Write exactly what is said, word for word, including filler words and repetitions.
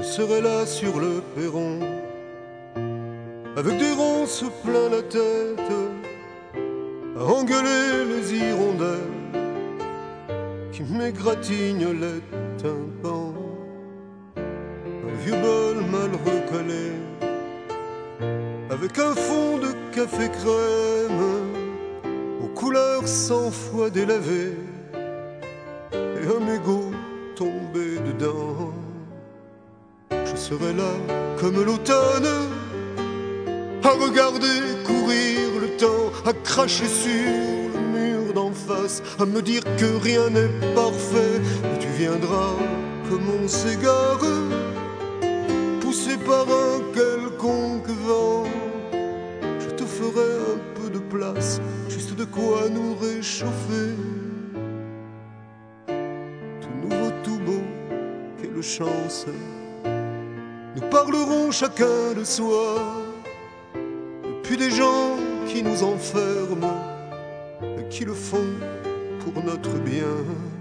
serai là sur le perron, avec des ronces plein la tête, à engueuler les hirondelles qui m'égratignent les tympans. Un vieux bol mal recollé, avec un fond de café crème, aux couleurs cent fois délavées, et un mégot tombé dedans. Je serai là comme l'automne, à regarder courir le temps, à cracher sur le mur d'en face, à me dire que rien n'est parfait. Et tu viendras comme on s'égare, poussé par un quelconque vent. Je te ferai un peu de place, juste de quoi nous réchauffer. Tout nouveau, tout beau, quelle chance. Nous parlerons chacun de soi, puis des gens qui nous enferment et qui le font pour notre bien.